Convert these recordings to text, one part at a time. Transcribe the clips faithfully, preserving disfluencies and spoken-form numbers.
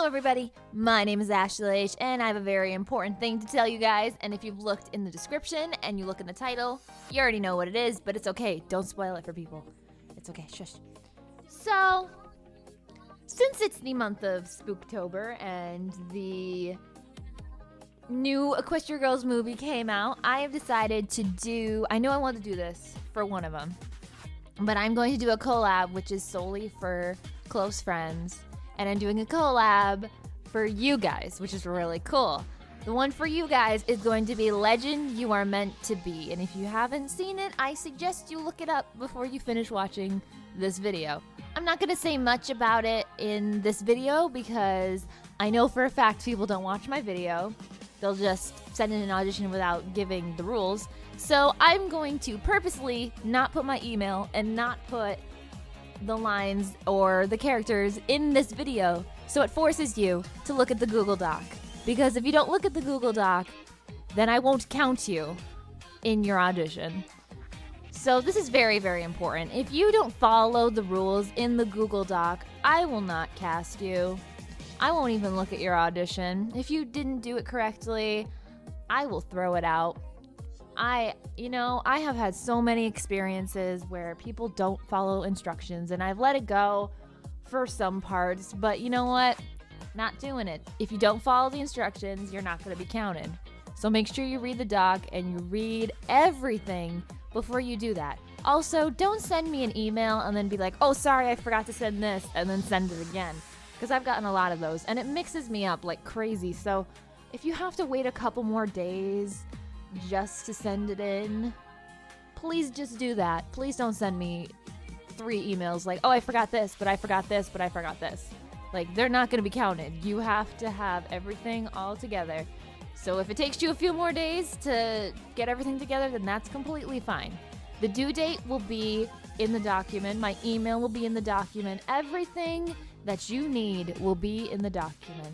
everybody, my name is Ashley H, and I have a very important thing to tell you guys, and if you've looked in the description and you look in the title, you already know what it is, but it's okay, don't spoil it for people. It's okay, shush. So, since it's the month of Spooktober and the new Equestria Girls movie came out, I have decided to do, I know I want to do this for one of them, but I'm going to do a collab which is solely for close friends. And I'm doing a collab for you guys, which is really cool. The one for you guys is going to be Legend You Are Meant to Be. And if you haven't seen it, I suggest you look it up before you finish watching this video. I'm not going to say much about it in this video because I know for a fact people don't watch my video. They'll just send in an audition without giving the rules. So I'm going to purposely not put my email and not put the lines or the characters in this video, so it forces you to look at the Google Doc, because if you don't look at the Google Doc, then I won't count you in your audition. So this is very, very important. If you don't follow the rules in the Google Doc, I will not cast you. I won't even look at your audition. If you didn't do it correctly, I will throw it out. I, you know, I have had so many experiences where people don't follow instructions, and I've let it go for some parts, but you know what? Not doing it. If you don't follow the instructions, you're not going to be counted. So make sure you read the doc and you read everything before you do that. Also, don't send me an email and then be like, oh, sorry, I forgot to send this, and then send it again, because I've gotten a lot of those, and it mixes me up like crazy. So if you have to wait a couple more days just to send it in, please just do that. Please don't send me three emails like, oh, I forgot this, but I forgot this, but I forgot this. Like, they're not going to be counted. You have to have everything all together. So if it takes you a few more days to get everything together, then that's completely fine. The due date will be in the document. My email will be in the document. Everything that you need will be in the document.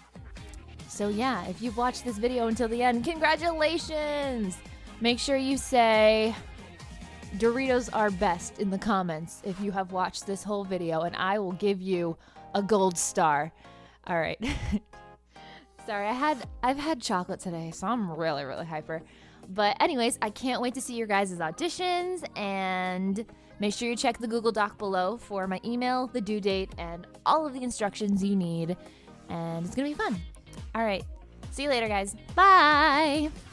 So yeah, if you've watched this video until the end, congratulations! Make sure you say Doritos are best in the comments if you have watched this whole video, and I will give you a gold star. All right. Sorry, I had I've had chocolate today, so I'm really, really hyper. But anyways, I can't wait to see your guys' auditions, and make sure you check the Google Doc below for my email, the due date, and all of the instructions you need. And it's gonna be fun. All right. See you later, guys. Bye.